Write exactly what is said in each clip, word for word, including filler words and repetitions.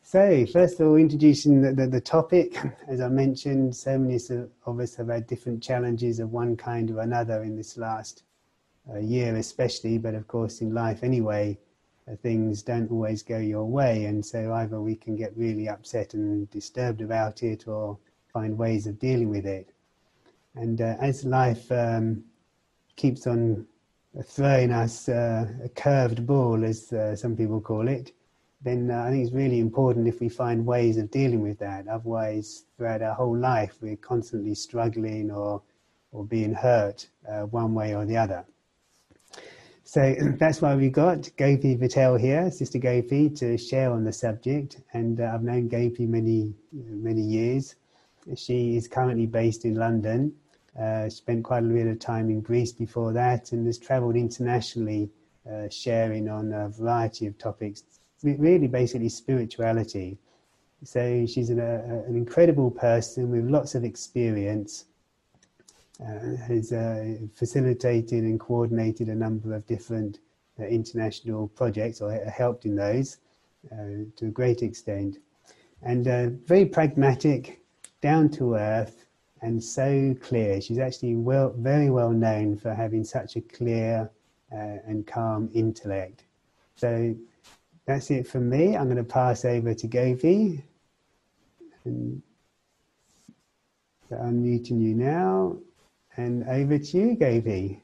So, first of all, introducing the, the, the topic. As I mentioned, so many of us have had different challenges of one kind or another in this last uh, year especially, but of course in life anyway, uh, things don't always go your way, and so either we can get really upset and disturbed about it or find ways of dealing with it. And uh, as life um, keeps on throwing us uh, a curved ball, as uh, some people call it, then uh, I think it's really important if we find ways of dealing with that. Otherwise, throughout our whole life, we're constantly struggling or or being hurt uh, one way or the other. So that's why we got Gopi Patel here, Sister Gopi, to share on the subject. And uh, I've known Gopi many, many years. She is currently based in London. Uh, spent quite a bit of time in Greece before that, and has travelled internationally, uh, sharing on a variety of topics, really basically spirituality. So she's an, uh, an incredible person with lots of experience, uh, has uh, facilitated and coordinated a number of different uh, international projects, or helped in those uh, to a great extent, and uh, very pragmatic, down to earth, and so clear. She's actually well, very well known for having such a clear uh, and calm intellect. So that's it from me. I'm going to pass over to Gopi. And so I'm muting you now. And over to you, Gopi.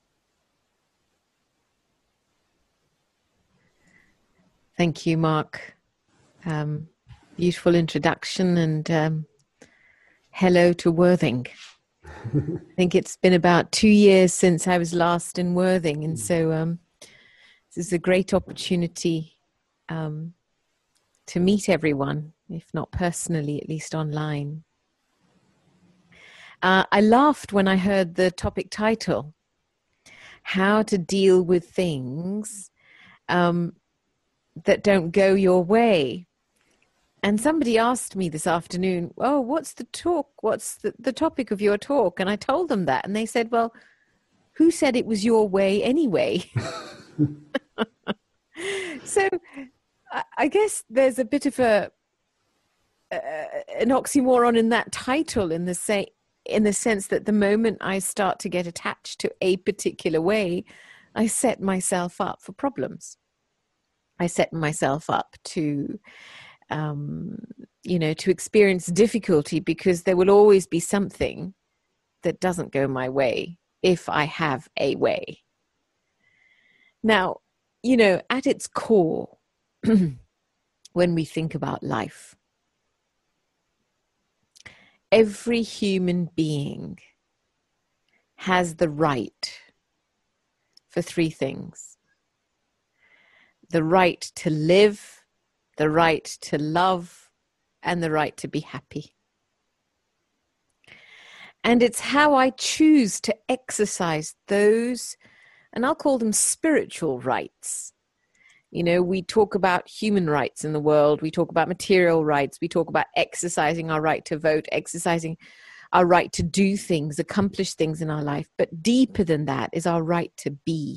Thank you, Mark. Um, beautiful introduction, and um, hello to Worthing. I think it's been about two years since I was last in Worthing, and so um, this is a great opportunity um, to meet everyone, if not personally, at least online. Uh, I laughed when I heard the topic title, How to Deal with Things um, That Don't Go Your Way. And somebody asked me this afternoon, oh, what's the talk? What's the, the topic of your talk? And I told them that. And they said, well, who said it was your way anyway? So I, I guess there's a bit of a uh, an oxymoron in that title, in the say, in the sense that the moment I start to get attached to a particular way, I set myself up for problems. I set myself up to Um, you know, to experience difficulty, because there will always be something that doesn't go my way if I have a way. Now, you know, at its core, when we think about life, every human being has the right for three things: the right to live, the right to love, and the right to be happy. And it's how I choose to exercise those, and I'll call them spiritual rights. You know, we talk about human rights in the world, we talk about material rights, we talk about exercising our right to vote, exercising our right to do things, accomplish things in our life. But deeper than that is our right to be.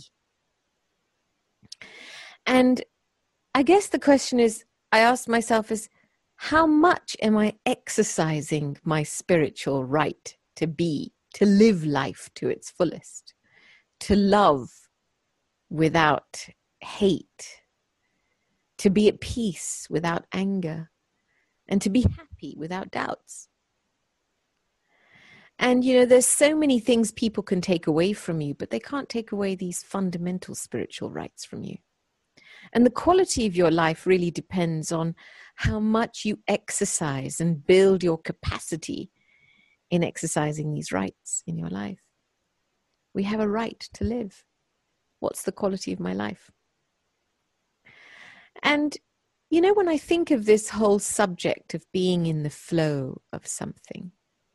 And I guess the question is, I asked myself is, how much am I exercising my spiritual right to be, to live life to its fullest, to love without hate, to be at peace without anger, and to be happy without doubts? And, you know, there's so many things people can take away from you, but they can't take away these fundamental spiritual rights from you. And the quality of your life really depends on how much you exercise and build your capacity in exercising these rights in your life. We have a right to live. What's the quality of my life? And, you know, when I think of this whole subject of being in the flow of something,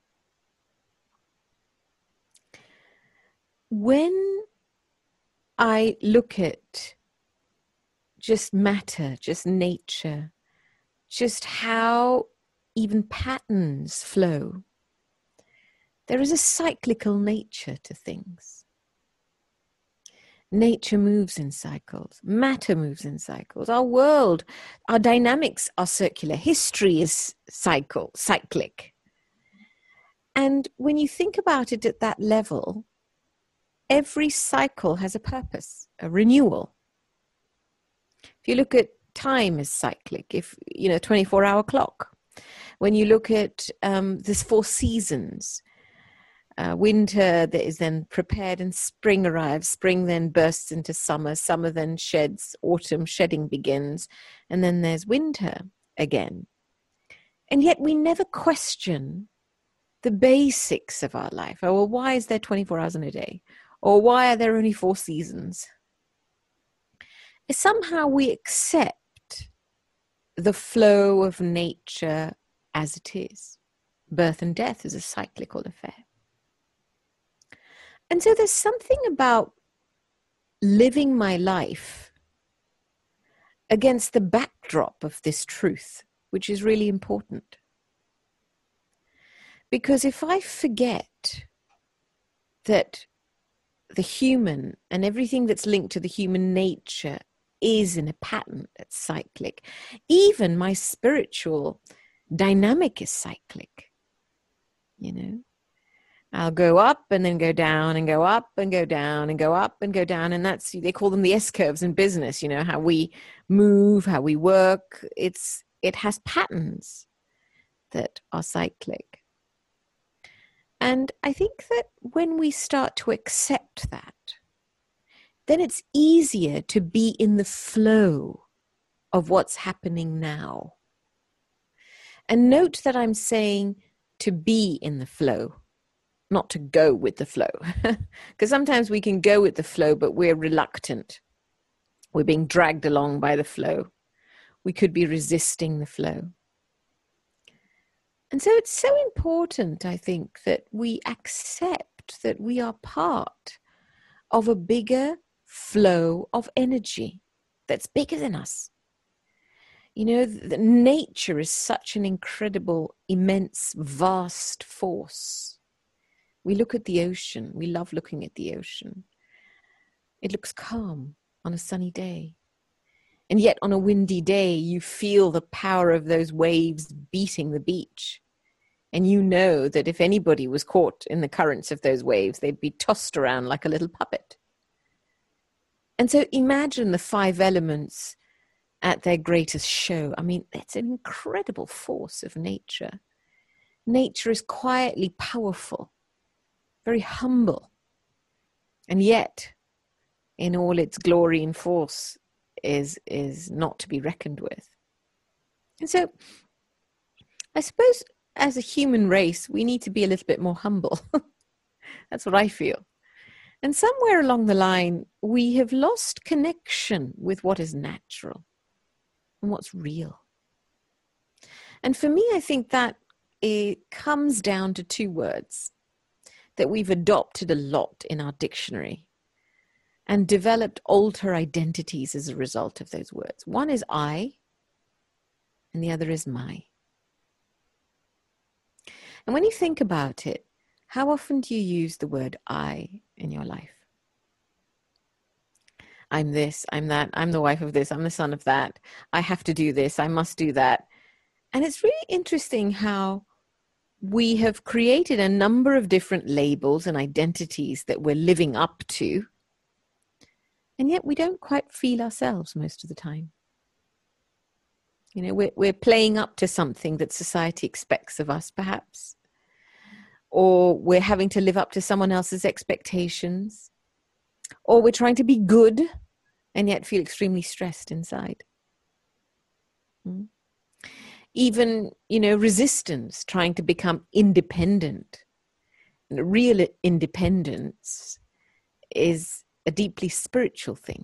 when I look at just matter, just nature, just how even patterns flow, there is a cyclical nature to things. Nature moves in cycles. Matter moves in cycles. Our world, our dynamics are circular. History is cycle, cyclic. And when you think about it at that level, every cycle has a purpose, a renewal. If you look at time as cyclic, if, you know, twenty-four hour clock. When you look at um, this four seasons, Uh, winter that is then prepared and spring arrives. Spring then bursts into summer. Summer then sheds. Autumn shedding begins. And then there's winter again. And yet we never question the basics of our life. Oh, well, why is there twenty-four hours in a day? Or why are there only four seasons? Somehow we accept the flow of nature as it is. Birth and death is a cyclical affair. And so there's something about living my life against the backdrop of this truth, which is really important. Because if I forget that the human and everything that's linked to the human nature is in a pattern that's cyclic, even my spiritual dynamic is cyclic, you know. I'll go up and then go down and go up and go down and go up and go down. And that's, they call them the S-curves in business, you know, how we move, how we work. It's, it has patterns that are cyclic. And I think that when we start to accept that, then it's easier to be in the flow of what's happening now. And note that I'm saying to be in the flow, not to go with the flow. Because sometimes we can go with the flow, but we're reluctant. We're being dragged along by the flow. We could be resisting the flow. And so it's so important, I think, that we accept that we are part of a bigger flow of energy that's bigger than us. You know, the nature is such an incredible, immense, vast force. We look at the ocean. We love looking at the ocean. It looks calm on a sunny day. And yet on a windy day, you feel the power of those waves beating the beach. And you know that if anybody was caught in the currents of those waves, they'd be tossed around like a little puppet. And so imagine the five elements at their greatest show. I mean, it's an incredible force of nature. Nature is quietly powerful, very humble, and yet in all its glory and force is is not to be reckoned with. And so I suppose as a human race, we need to be a little bit more humble. That's what I feel. And somewhere along the line, we have lost connection with what is natural and what's real. And for me, I think that it comes down to two words that we've adopted a lot in our dictionary and developed alter identities as a result of those words. One is I, and the other is my. And when you think about it, how often do you use the word I in your life? I'm this, I'm that, I'm the wife of this, I'm the son of that, I have to do this, I must do that. And it's really interesting how we have created a number of different labels and identities that we're living up to, and yet we don't quite feel ourselves most of the time. You know, we're, we're playing up to something that society expects of us, perhaps, or we're having to live up to someone else's expectations, or we're trying to be good and yet feel extremely stressed inside. Hmm? Even, you know, resistance, trying to become independent. Real independence is a deeply spiritual thing.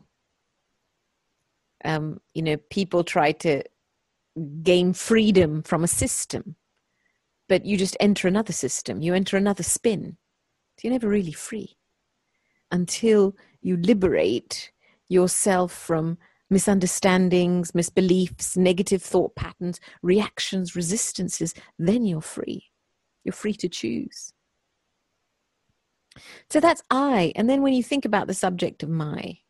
Um, you know, people try to gain freedom from a system, but you just enter another system, you enter another spin. So you're never really free until you liberate yourself from misunderstandings, misbeliefs, negative thought patterns, reactions, resistances. Then you're free. You're free to choose. So that's I. And then when you think about the subject of my,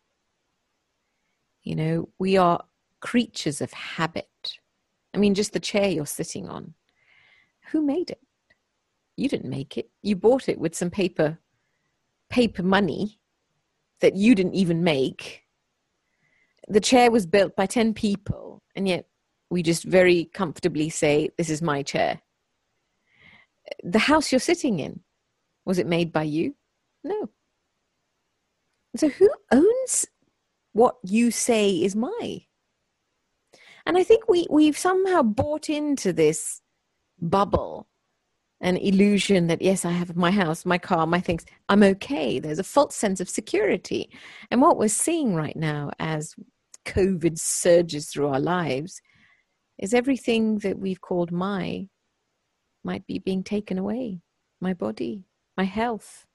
You know, we are creatures of habit. I mean, just the chair you're sitting on. Who made it? You didn't make it. You bought it with some paper, paper money that you didn't even make. The chair was built by ten people, and yet we just very comfortably say, this is my chair. The house you're sitting in, was it made by you? No. So who owns what you say is my? And I think we, we've somehow bought into this bubble, an illusion that, yes, I have my house, my car, my things, I'm okay. There's a false sense of security. And what we're seeing right now as COVID surges through our lives is everything that we've called my might be being taken away. My body, my health,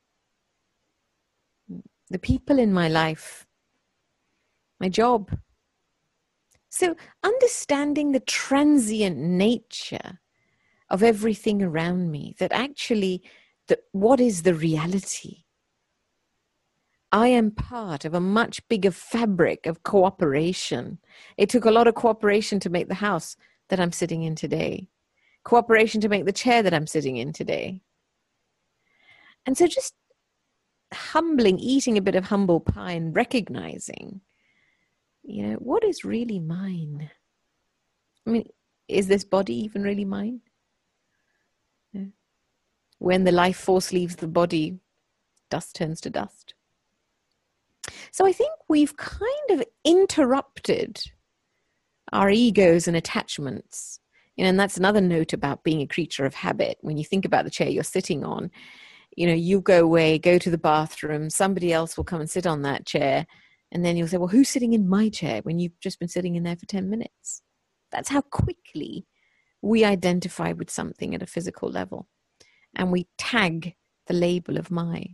the people in my life, my job. So understanding the transient nature of everything around me, that actually, the, what is the reality? I am part of a much bigger fabric of cooperation. It took a lot of cooperation to make the house that I'm sitting in today. Cooperation to make the chair that I'm sitting in today. And so just humbling, eating a bit of humble pie and recognizing, you know, what is really mine? I mean, is this body even really mine? Yeah. When the life force leaves the body, dust turns to dust. So I think we've kind of interrupted our egos and attachments. You know, and that's another note about being a creature of habit. When you think about the chair you're sitting on, you know, you go away, go to the bathroom, somebody else will come and sit on that chair. And then you'll say, well, who's sitting in my chair when you've just been sitting in there for ten minutes? That's how quickly we identify with something at a physical level. And we tag the label of my.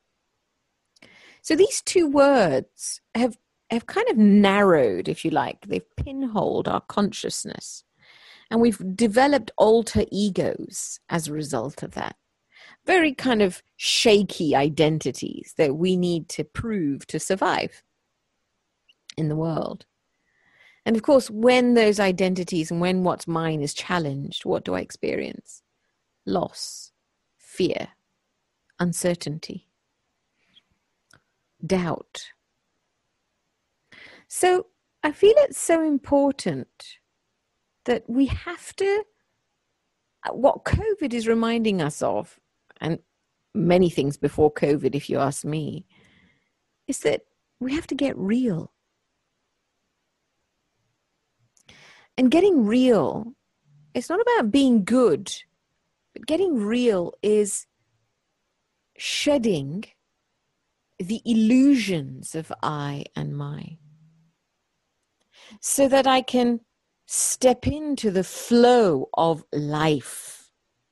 So these two words have, have kind of narrowed, if you like. They've pinholed our consciousness. And we've developed alter egos as a result of that. Very kind of shaky identities that we need to prove to survive in the world. And of course, when those identities and when what's mine is challenged, what do I experience? Loss, fear, uncertainty, doubt. So I feel it's so important that we have to, what COVID is reminding us of, and many things before COVID, if you ask me, is that we have to get real. And getting real, it's not about being good, but getting real is shedding the illusions of I and my, so that I can step into the flow of life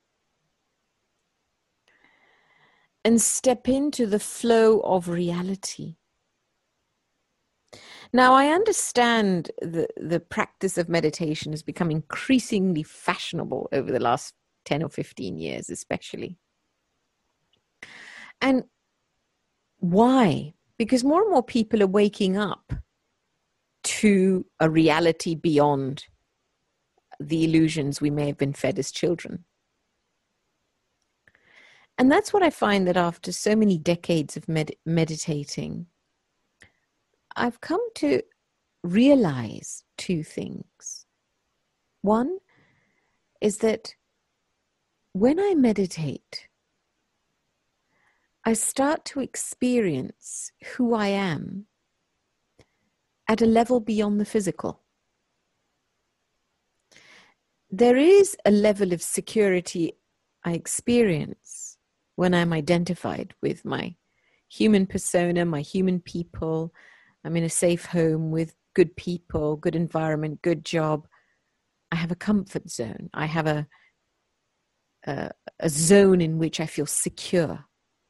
and step into the flow of reality. Now, I understand the, the practice of meditation has become increasingly fashionable over the last ten or fifteen years, especially. And why? Because more and more people are waking up to a reality beyond the illusions we may have been fed as children. And that's what I find, that after so many decades of med- meditating, I've come to realize two things. One is that when I meditate, I start to experience who I am at a level beyond the physical. There is a level of security I experience when I'm identified with my human persona, my human people. I'm in a safe home with good people, good environment, good job. I have a comfort zone. I have a, a, a zone in which I feel secure.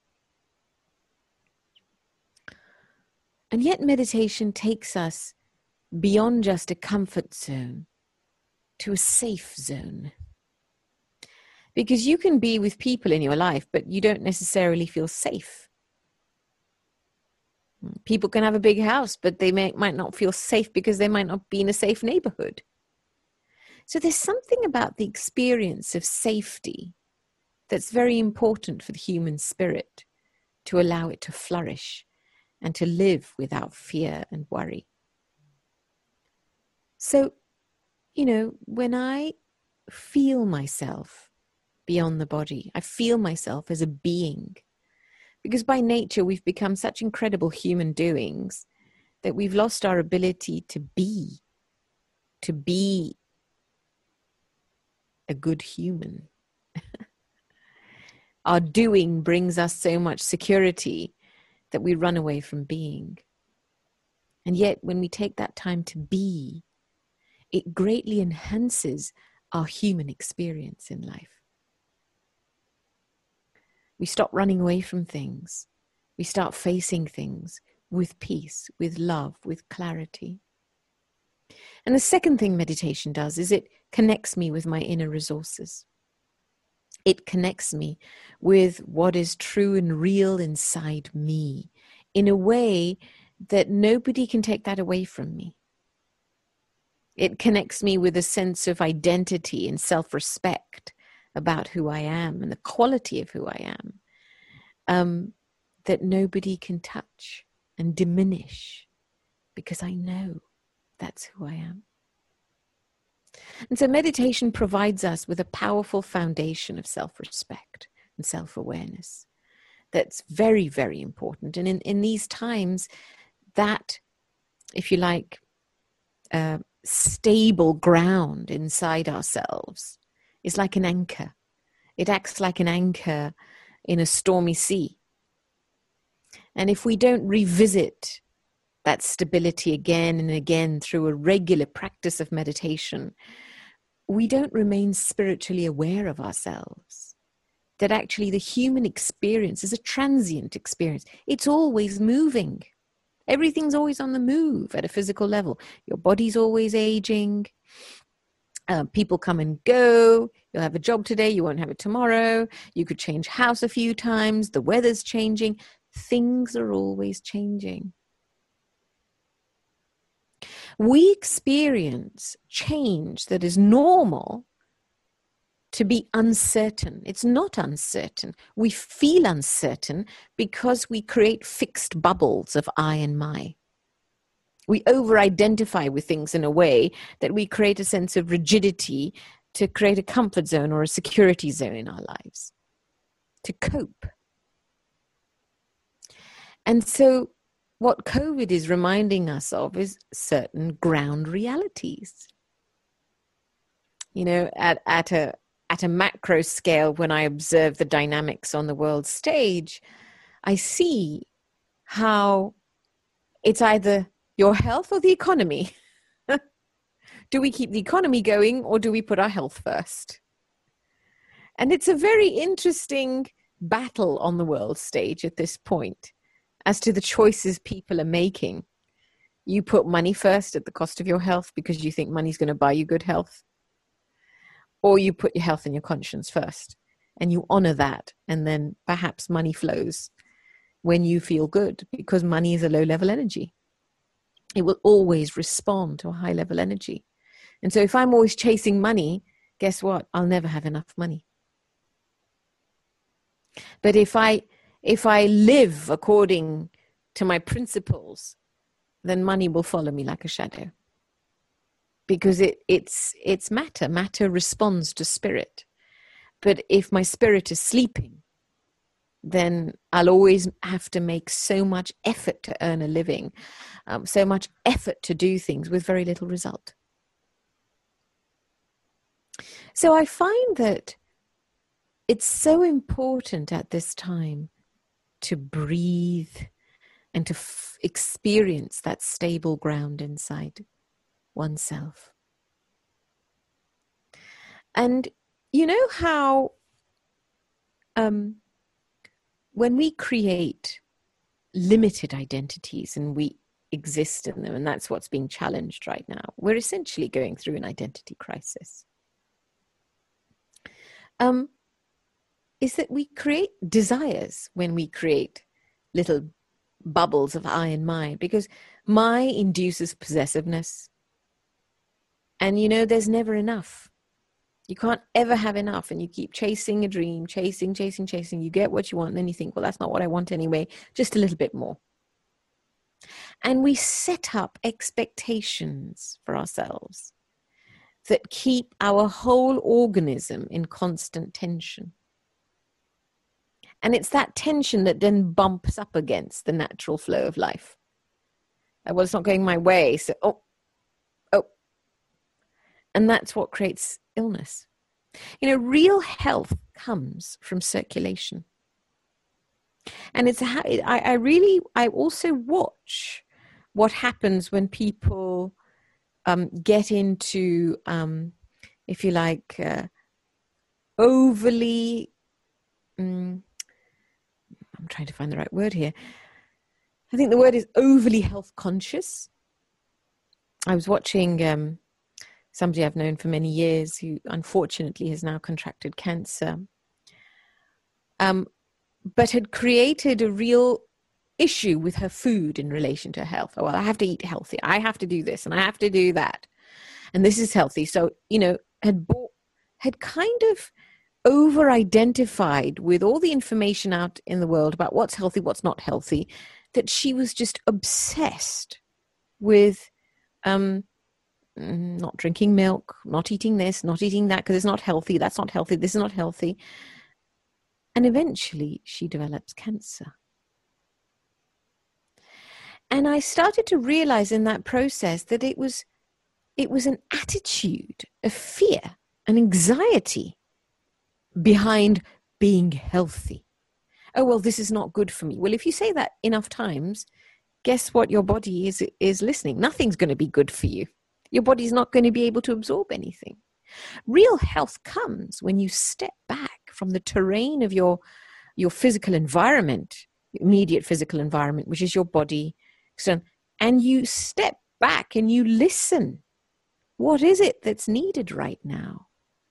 And yet meditation takes us beyond just a comfort zone to a safe zone. Because you can be with people in your life, but you don't necessarily feel safe. People can have a big house, but they may, might not feel safe because they might not be in a safe neighborhood. So there's something about the experience of safety that's very important for the human spirit to allow it to flourish and to live without fear and worry. So, you know, when I feel myself beyond the body, I feel myself as a being, because by nature we've become such incredible human doings that we've lost our ability to be, to be a good human. Our doing brings us so much security that we run away from being. And yet when we take that time to be, it greatly enhances our human experience in life. We stop running away from things. We start facing things with peace, with love, with clarity. And the second thing meditation does is it connects me with my inner resources. It connects me with what is true and real inside me in a way that nobody can take that away from me. It connects me with a sense of identity and self-respect about who I am and the quality of who I am, um, that nobody can touch and diminish, because I know that's who I am. And so meditation provides us with a powerful foundation of self-respect and self-awareness that's very, very important. And in, in these times, that, if you like, uh, stable ground inside ourselves is like an anchor. It acts like an anchor in a stormy sea. And if we don't revisit that stability again and again through a regular practice of meditation, we don't remain spiritually aware of ourselves. That actually the human experience is a transient experience. It's always moving. Everything's always on the move at a physical level. Your body's always aging. Uh, people come and go. You'll have a job today, you won't have it tomorrow. You could change house a few times. The weather's changing. Things are always changing. We experience change that is normal to be uncertain. It's not uncertain. We feel uncertain because we create fixed bubbles of I and my. We over-identify with things in a way that we create a sense of rigidity to create a comfort zone or a security zone in our lives, to cope. And so what COVID is reminding us of is certain ground realities. You know, at, at a at a macro scale, when I observe the dynamics on the world stage, I see how it's either your health or the economy. Do we keep the economy going or do we put our health first? And it's a very interesting battle on the world stage at this point as to the choices people are making. You put money first at the cost of your health because you think money's going to buy you good health. Or you put your health and your conscience first and you honor that. And then perhaps money flows when you feel good, because money is a low level energy. It will always respond to a high level energy. And so if I'm always chasing money, guess what? I'll never have enough money. But if I if I live according to my principles, then money will follow me like a shadow. Because it, it's it's matter. Matter responds to spirit. But if my spirit is sleeping, then I'll always have to make so much effort to earn a living, um, so much effort to do things with very little result. So I find that it's so important at this time to breathe and to f- experience that stable ground inside oneself. And you know how um, when we create limited identities and we exist in them, and that's what's being challenged right now, we're essentially going through an identity crisis. Um, is that we create desires when we create little bubbles of I and my, because my induces possessiveness. And you know, there's never enough. You can't ever have enough, and you keep chasing a dream, chasing, chasing, chasing. You get what you want, and then you think, well, that's not what I want anyway, just a little bit more. And we set up expectations for ourselves that keep our whole organism in constant tension. And it's that tension that then bumps up against the natural flow of life. Well, it's not going my way, so, oh, oh. And that's what creates illness. You know, real health comes from circulation. And it's how I, I really, I also watch what happens when people um, get into, um, if you like, uh, overly, um, I'm trying to find the right word here. I think the word is overly health conscious. I was watching um, somebody I've known for many years who unfortunately has now contracted cancer, um, but had created a real issue with her food in relation to health. Oh, well, I have to eat healthy. I have to do this and I have to do that. And this is healthy. So, you know, had bought, had kind of over-identified with all the information out in the world about what's healthy, what's not healthy, that she was just obsessed with um, not drinking milk, not eating this, not eating that, because it's not healthy, that's not healthy, this is not healthy. And eventually she develops cancer. And I started to realize in that process that it was, it was an attitude of fear and anxiety behind being healthy. Oh, well, this is not good for me. Well, if you say that enough times, guess what your body is, is listening? Nothing's going to be good for you. Your body's not going to be able to absorb anything. Real health comes when you step back from the terrain of your, your physical environment, immediate physical environment, which is your body, and you step back and you listen. What is it that's needed right now?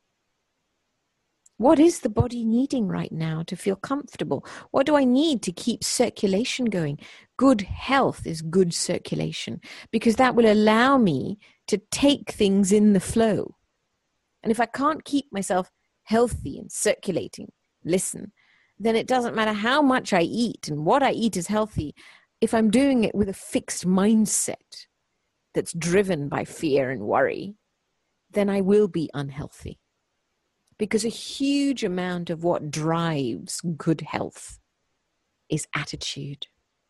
What is the body needing right now to feel comfortable? What do I need to keep circulation going? Good health is good circulation, because that will allow me to take things in the flow. And if I can't keep myself healthy and circulating, listen, then it doesn't matter how much I eat and what I eat is healthy. If I'm doing it with a fixed mindset that's driven by fear and worry, then I will be unhealthy. Because a huge amount of what drives good health is attitude.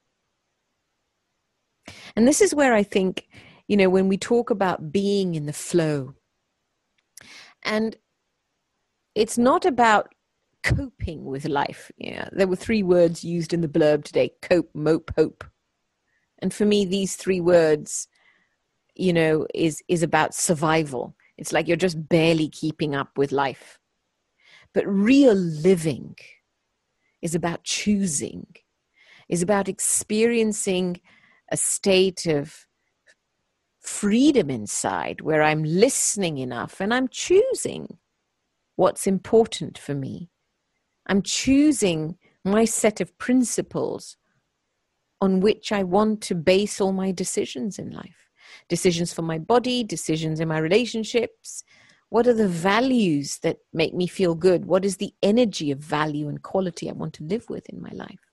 And this is where I think, you know, when we talk about being in the flow, and it's not about coping with life. Yeah, there were three words used in the blurb today: cope, mope, hope. And for me, these three words, you know, is, is about survival. It's like you're just barely keeping up with life. But real living is about choosing, is about experiencing a state of freedom inside where I'm listening enough and I'm choosing what's important for me. I'm choosing my set of principles on which I want to base all my decisions in life. Decisions for my body, decisions in my relationships. What are the values that make me feel good? What is the energy of value and quality I want to live with in my life?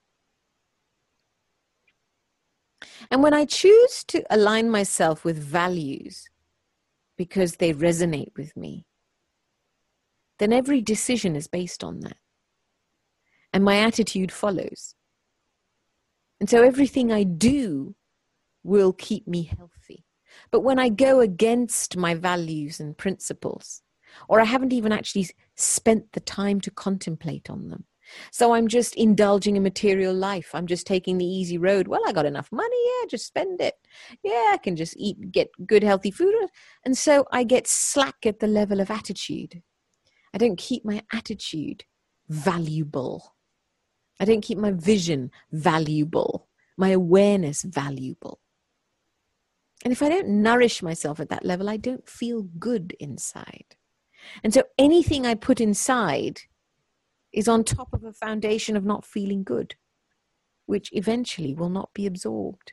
And when I choose to align myself with values because they resonate with me, then every decision is based on that. And my attitude follows. And so everything I do will keep me healthy. But when I go against my values and principles, or I haven't even actually spent the time to contemplate on them, so I'm just indulging in material life, I'm just taking the easy road. Well, I got enough money, yeah, just spend it. Yeah, I can just eat, get good, healthy food. And so I get slack at the level of attitude. I don't keep my attitude valuable. I don't keep my vision valuable, my awareness valuable. And if I don't nourish myself at that level, I don't feel good inside. And so anything I put inside is on top of a foundation of not feeling good. which eventually will not be absorbed.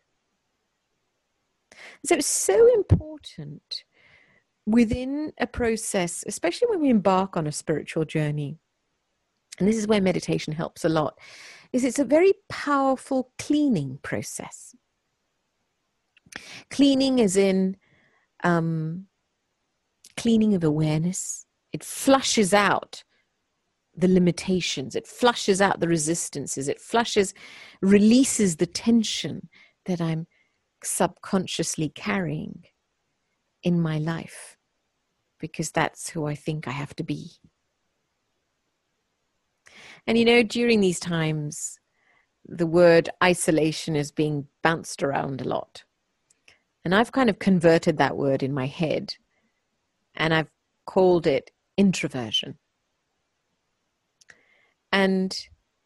So it's so important within a process, especially when we embark on a spiritual journey, and this is where meditation helps a lot, is it's a very powerful cleaning process. Cleaning as in um, cleaning of awareness. It flushes out the limitations. It flushes out the resistances. It flushes, releases the tension that I'm subconsciously carrying in my life, because that's who I think I have to be. And you know, during these times, the word isolation is being bounced around a lot. And I've kind of converted that word in my head, and I've called it introversion. And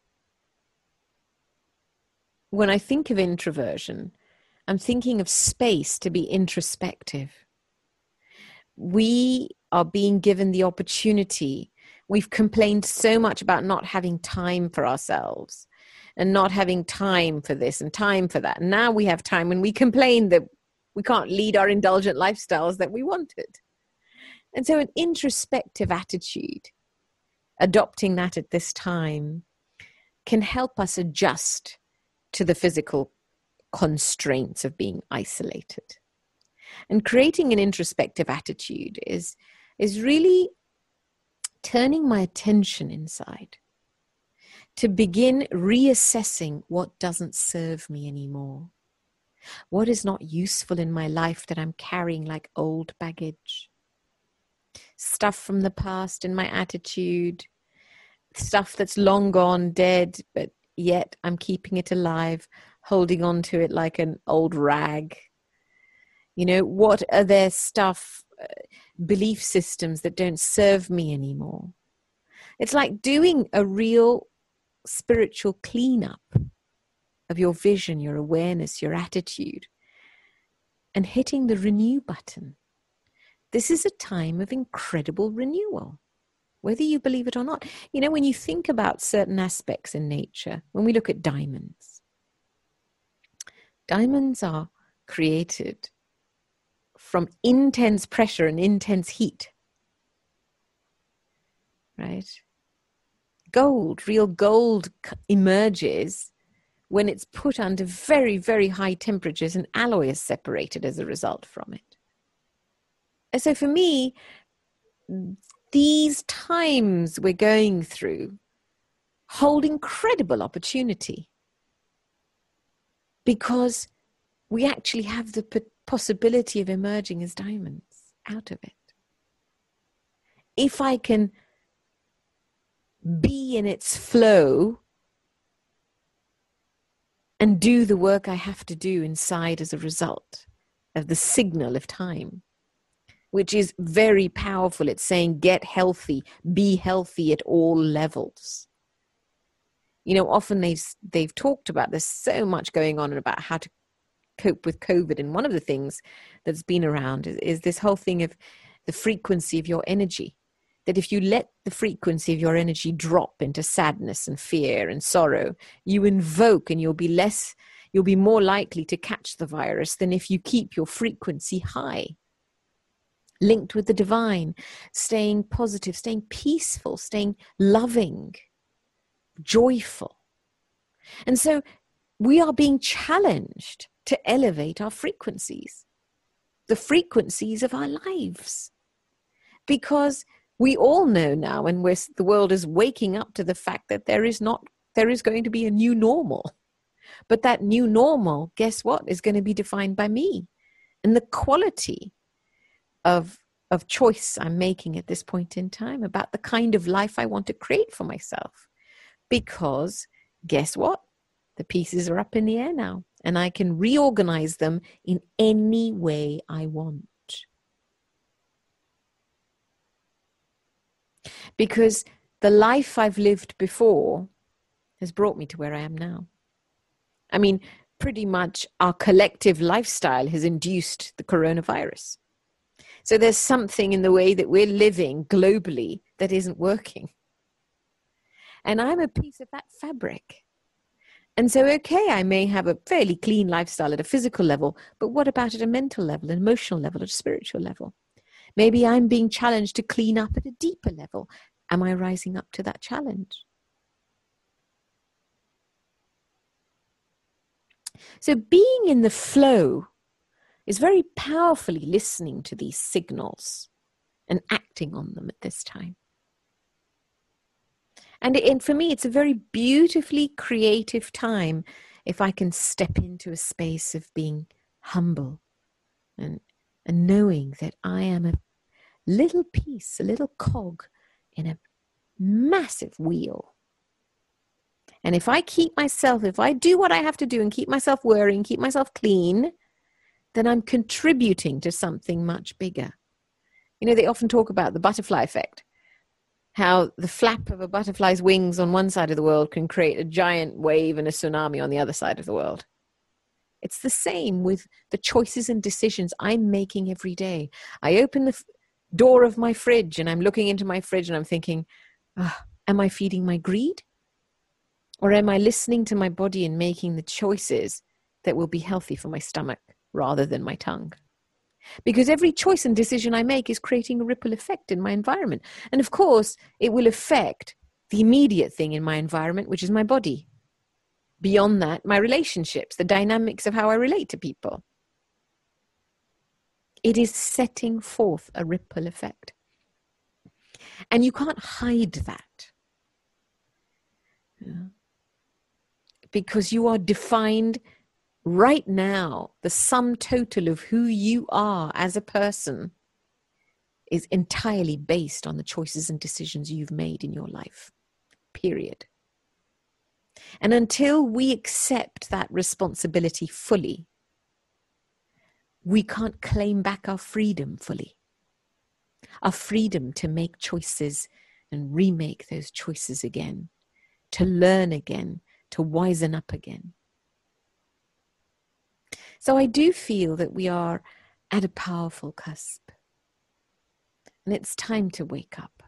when I think of introversion, I'm thinking of space to be introspective. We are being given the opportunity. We've complained so much about not having time for ourselves and not having time for this and time for that. And now we have time, and we complain that we can't lead our indulgent lifestyles that we wanted. And so an introspective attitude, adopting that at this time, can help us adjust to the physical constraints of being isolated. And creating an introspective attitude is, is really turning my attention inside to begin reassessing what doesn't serve me anymore. What is not useful in my life that I'm carrying like old baggage? Stuff from the past in my attitude, stuff that's long gone, dead, but yet I'm keeping it alive, holding on to it like an old rag. You know, what are there stuff, uh, belief systems that don't serve me anymore? It's like doing a real spiritual cleanup of your vision, your awareness, your attitude, and hitting the renew button. This is a time of incredible renewal, whether you believe it or not. You know, when you think about certain aspects in nature, when we look at diamonds, diamonds are created from intense pressure and intense heat, right? Gold, real gold emerges when it's put under very, very high temperatures, and alloy is separated as a result from it. And so for me, these times we're going through hold incredible opportunity, because we actually have the possibility of emerging as diamonds out of it. If I can be in its flow and do the work I have to do inside as a result of the signal of time, which is very powerful. It's saying, get healthy, be healthy at all levels. You know, often they've, they've talked about, there's so much going on about how to cope with COVID. And one of the things that's been around is, is this whole thing of the frequency of your energy. That if you let the frequency of your energy drop into sadness and fear and sorrow, you invoke, and you'll be less, you'll be more likely to catch the virus than if you keep your frequency high, linked with the divine, staying positive, staying peaceful, staying loving, joyful. And so we are being challenged to elevate our frequencies, the frequencies of our lives, because we all know now, and we're, the world is waking up to the fact that there is not, there is going to be a new normal. But that new normal, guess what, is going to be defined by me and the quality of, of choice I'm making at this point in time about the kind of life I want to create for myself. Because guess what? The pieces are up in the air now, and I can reorganize them in any way I want. Because the life I've lived before has brought me to where I am now. I mean, pretty much our collective lifestyle has induced the coronavirus. So there's something in the way that we're living globally that isn't working. And I'm a piece of that fabric. And so, okay, I may have a fairly clean lifestyle at a physical level, but what about at a mental level, an emotional level, at a spiritual level? Maybe I'm being challenged to clean up at a deeper level. Am I rising up to that challenge? So being in the flow is very powerfully listening to these signals and acting on them at this time. And, and for me, it's a very beautifully creative time if I can step into a space of being humble and, and knowing that I am a little piece, a little cog in a massive wheel. And if I keep myself, if I do what I have to do and keep myself worrying, keep myself clean, then I'm contributing to something much bigger. You know, they often talk about the butterfly effect, how the flap of a butterfly's wings on one side of the world can create a giant wave and a tsunami on the other side of the world. It's the same with the choices and decisions I'm making every day. I open the f- door of my fridge and I'm looking into my fridge and I'm thinking, oh, am I feeding my greed? Or am I listening to my body and making the choices that will be healthy for my stomach rather than my tongue? Because every choice and decision I make is creating a ripple effect in my environment. And of course, it will affect the immediate thing in my environment, which is my body. Beyond that, my relationships, the dynamics of how I relate to people. It is setting forth a ripple effect. And you can't hide that. Yeah. Because you are defined right now. The sum total of who you are as a person is entirely based on the choices and decisions you've made in your life, period. And until we accept that responsibility fully, we can't claim back our freedom fully. Our freedom to make choices and remake those choices again, to learn again, to wisen up again. So I do feel that we are at a powerful cusp. And it's time to wake up.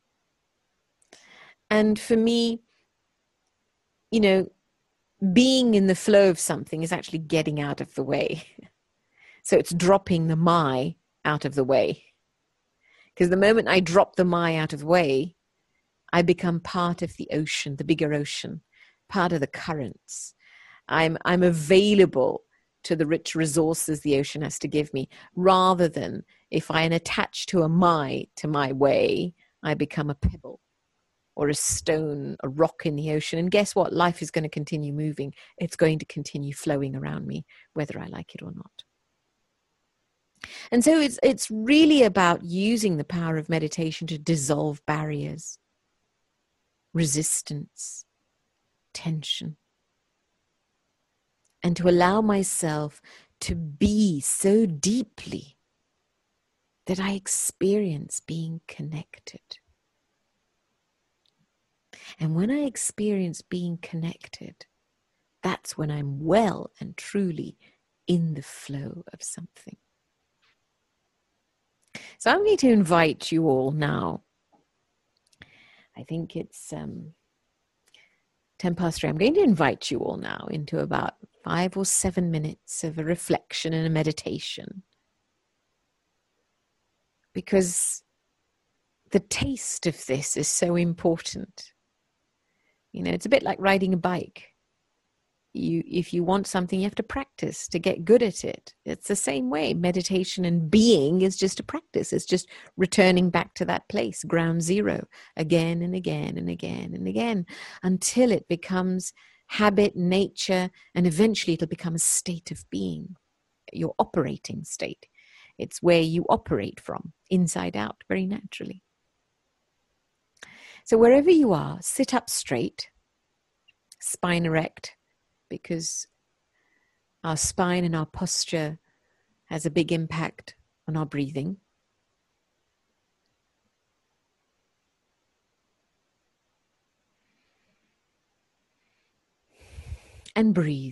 And for me, you know, being in the flow of something is actually getting out of the way. So it's dropping the my out of the way. Because the moment I drop the my out of the way, I become part of the ocean, the bigger ocean, part of the currents. I'm, I'm available to the rich resources the ocean has to give me, rather than if I am attached to a my, to my way, I become a pebble or a stone, a rock in the ocean. And guess what? Life is going to continue moving. It's going to continue flowing around me, whether I like it or not. And so it's it's really about using the power of meditation to dissolve barriers, resistance, tension, and to allow myself to be so deeply that I experience being connected. And when I experience being connected, that's when I'm well and truly in the flow of something. So I'm going to invite you all now. I think it's um, ten past three. I'm going to invite you all now into about five or seven minutes of a reflection and a meditation. Because the taste of this is so important. You know, it's a bit like riding a bike. You, if you want something, you have to practice to get good at it. It's the same way. Meditation and being is just a practice. It's just returning back to that place, ground zero, again and again and again and again, until it becomes habit, nature, and eventually it'll become a state of being, your operating state. It's where you operate from, inside out, very naturally. So wherever you are, sit up straight, spine erect, because our spine and our posture has a big impact on our breathing. And breathe.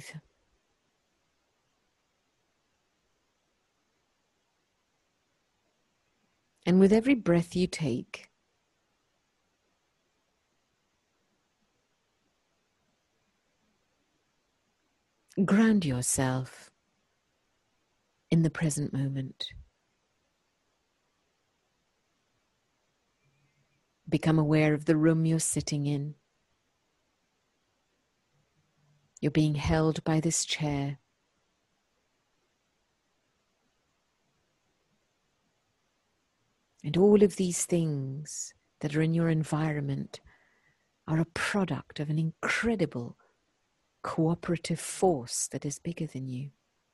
And with every breath you take, ground yourself in the present moment. Become aware of the room you're sitting in. You're being held by this chair. And all of these things that are in your environment are a product of an incredible cooperative force that is bigger than you.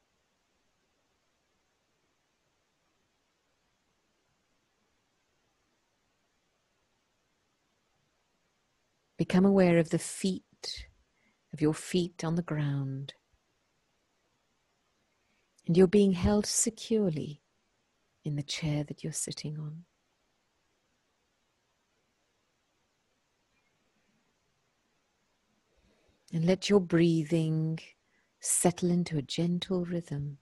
Become aware of the feet, of your feet on the ground. And you're being held securely in the chair that you're sitting on. And let your breathing settle into a gentle rhythm.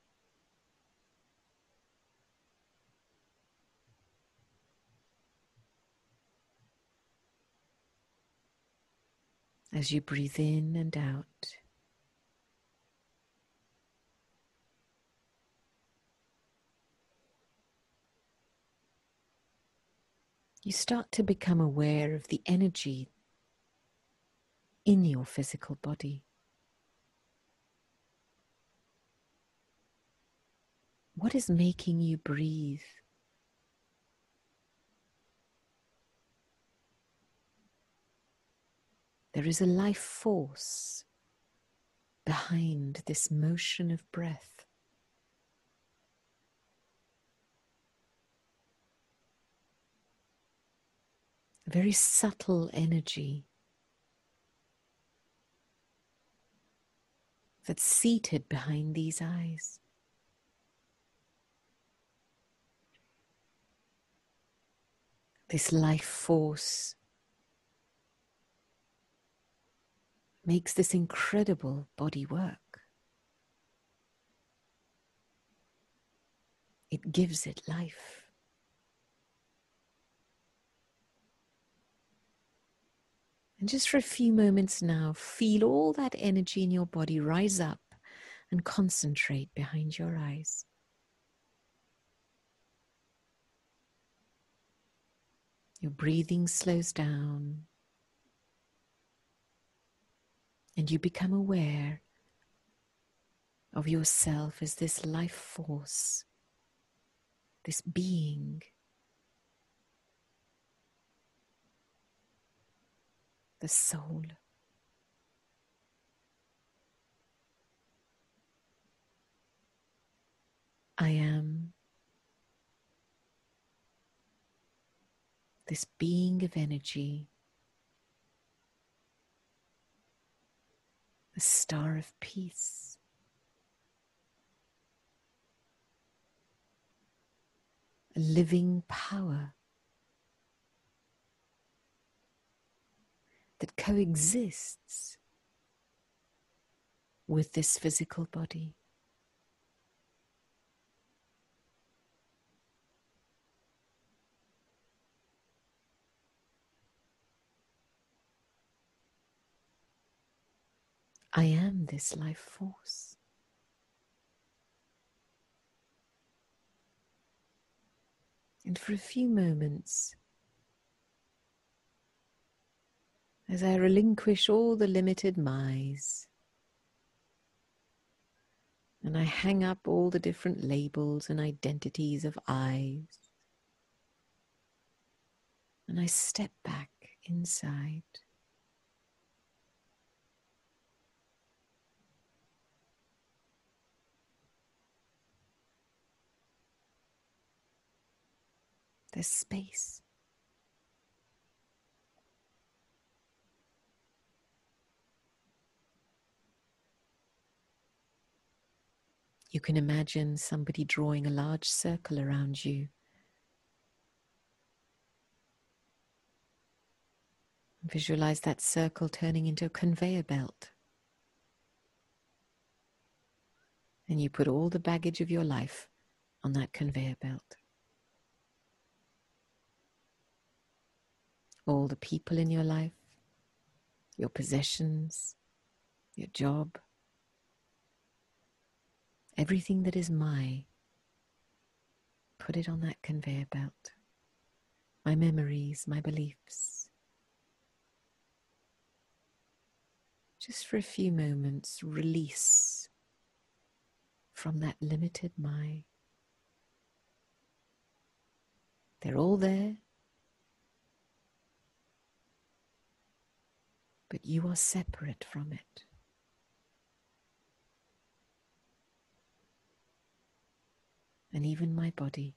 As you breathe in and out, you start to become aware of the energy in your physical body. What is making you breathe? There is a life force behind this motion of breath. A very subtle energy that's seated behind these eyes. This life force makes this incredible body work. It gives it life. And just for a few moments now, feel all that energy in your body rise up and concentrate behind your eyes. Your breathing slows down. And you become aware of yourself as this life force, this being, the soul. I am this being of energy, the star of peace. A living power that coexists with this physical body. I am this life force. And for a few moments, as I relinquish all the limited my's, and I hang up all the different labels and identities of I's, and I step back inside, there's space. You can imagine somebody drawing a large circle around you. Visualize that circle turning into a conveyor belt. And you put all the baggage of your life on that conveyor belt. All the people in your life, your possessions, your job, Everything that is my, put it on that conveyor belt. My memories, my beliefs. Just for a few moments, release from that limited my. They're all there, but you are separate from it. And even my body.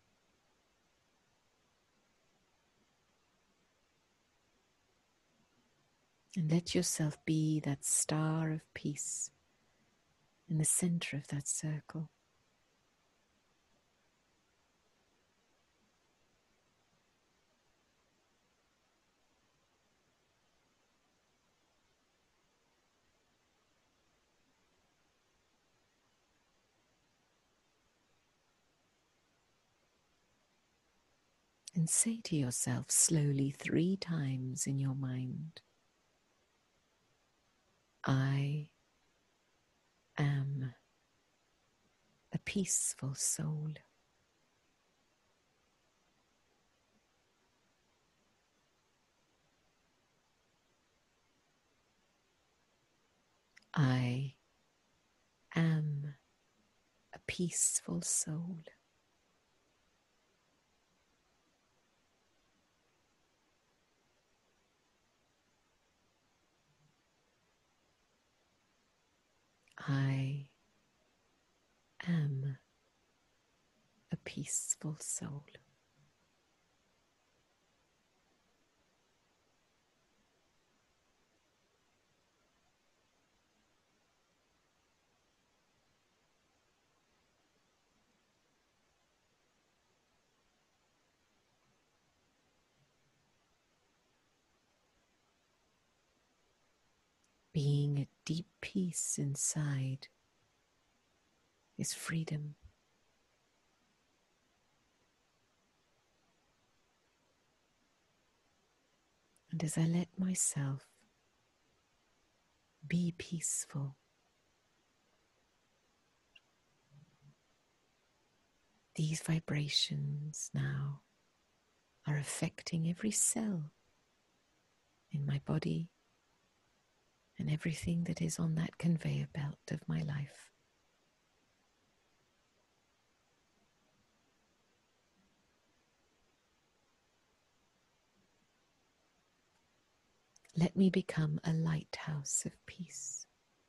And let yourself be that star of peace in the center of that circle. And say to yourself slowly three times in your mind, I am a peaceful soul. I am a peaceful soul. I am a peaceful soul. Being at deep peace inside is freedom. And as I let myself be peaceful, these vibrations now are affecting every cell in my body and everything that is on that conveyor belt of my life. Let me become a lighthouse of peace.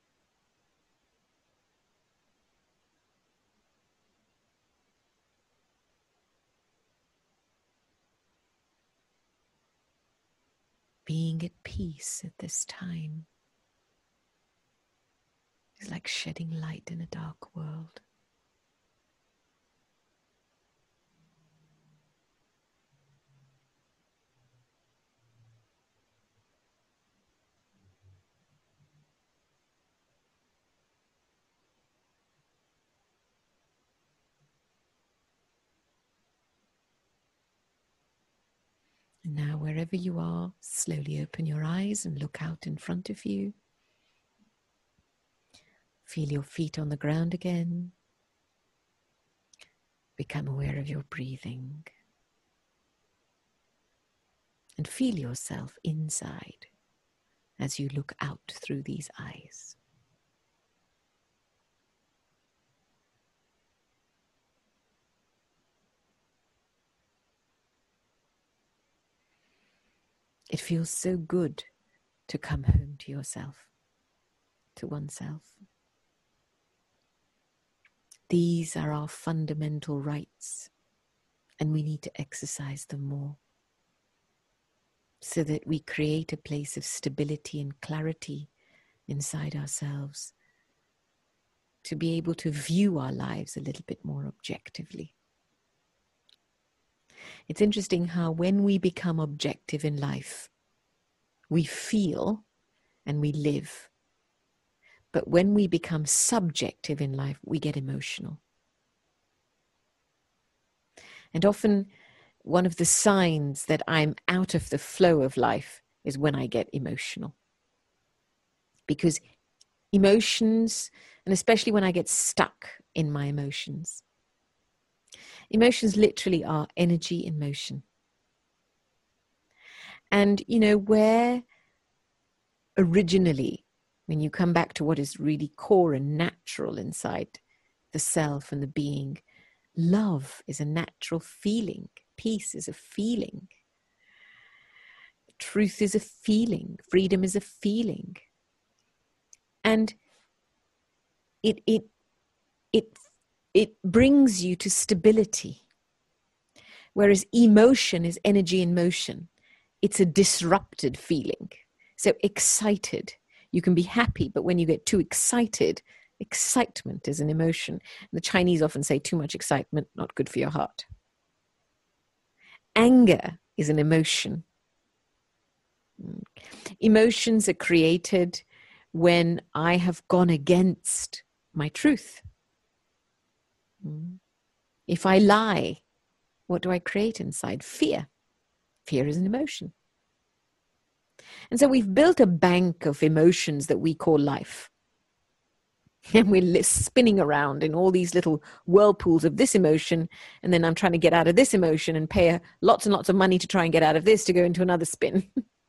Being at peace at this time is like shedding light in a dark world. And now, wherever you are, slowly open your eyes and look out in front of you. Feel your feet on the ground again. Become aware of your breathing. And feel yourself inside as you look out through these eyes. It feels so good to come home to yourself, to oneself. These are our fundamental rights, and we need to exercise them more so that we create a place of stability and clarity inside ourselves to be able to view our lives a little bit more objectively. It's interesting how when we become objective in life, we feel and we live. But when we become subjective in life, we get emotional. And often one of the signs that I'm out of the flow of life is when I get emotional. Because emotions, and especially when I get stuck in my emotions. Emotions literally are energy in motion. And, you know, where originally, when you come back to what is really core and natural inside the self and the being, love is a natural feeling. Peace is a feeling. Truth is a feeling. Freedom is a feeling. And it it it it brings you to stability. Whereas emotion is energy in motion. It's a disrupted feeling. So excited. You can be happy, but when you get too excited, excitement is an emotion. And the Chinese often say too much excitement, not good for your heart. Anger is an emotion. Emotions are created when I have gone against my truth. If I lie, what do I create inside? Fear. Fear is an emotion. And so we've built a bank of emotions that we call life. And we're spinning around in all these little whirlpools of this emotion. And then I'm trying to get out of this emotion and pay lots and lots of money to try and get out of this to go into another spin.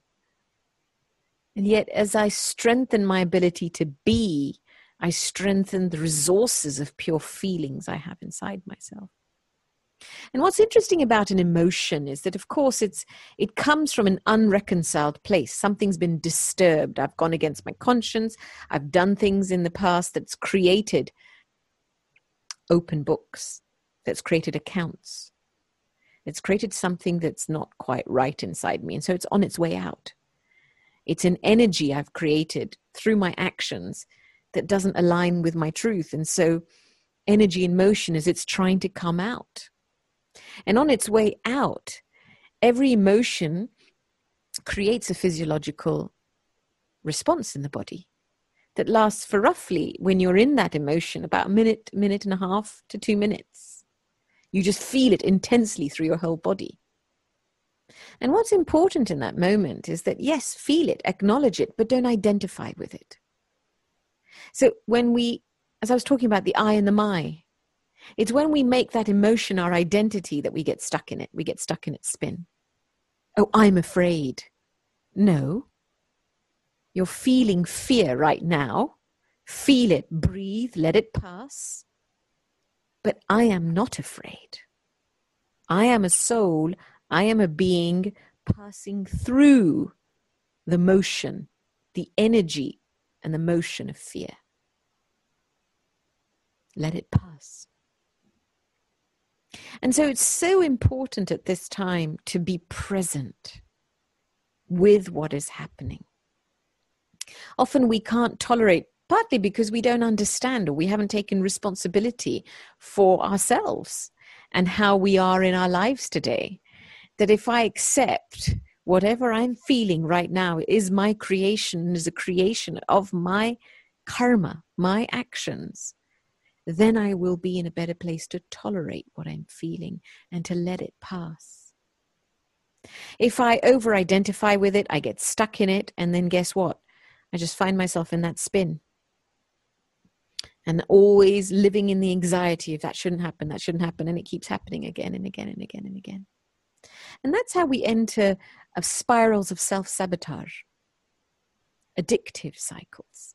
And yet, as I strengthen my ability to be, I strengthen the resources of pure feelings I have inside myself. And what's interesting about an emotion is that, of course, it's it comes from an unreconciled place. Something's been disturbed. I've gone against my conscience. I've done things in the past that's created open books, that's created accounts. It's created something that's not quite right inside me. And so it's on its way out. It's an energy I've created through my actions that doesn't align with my truth. And so energy in motion is it's trying to come out. And on its way out, every emotion creates a physiological response in the body that lasts for roughly, when you're in that emotion, about a minute, minute and a half to two minutes. You just feel it intensely through your whole body. And what's important in that moment is that, yes, feel it, acknowledge it, but don't identify with it. So when we, as I was talking about the I and the my, it's when we make that emotion our identity that we get stuck in it. We get stuck in its spin. Oh, I'm afraid. No. You're feeling fear right now. Feel it, breathe, let it pass. But I am not afraid. I am a soul. I am a being passing through the motion, the energy and the motion of fear. Let it pass. And so it's so important at this time to be present with what is happening. Often we can't tolerate, partly because we don't understand or we haven't taken responsibility for ourselves and how we are in our lives today. That if I accept whatever I'm feeling right now is my creation, is a creation of my karma, my actions, then I will be in a better place to tolerate what I'm feeling and to let it pass. If I over-identify with it, I get stuck in it, and then guess what? I just find myself in that spin. And always living in the anxiety of that shouldn't happen, that shouldn't happen, and it keeps happening again and again and again and again. And that's how we enter of spirals of self-sabotage, addictive cycles.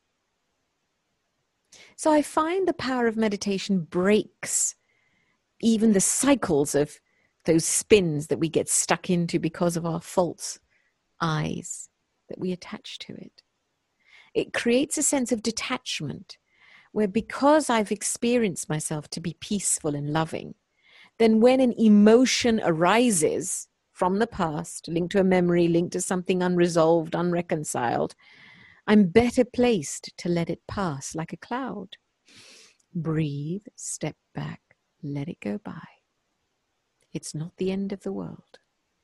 So I find the power of meditation breaks even the cycles of those spins that we get stuck into because of our false eyes that we attach to it. It creates a sense of detachment where, because I've experienced myself to be peaceful and loving, then when an emotion arises from the past, linked to a memory, linked to something unresolved, unreconciled, I'm better placed to let it pass like a cloud. Breathe, step back, let it go by. It's not the end of the world.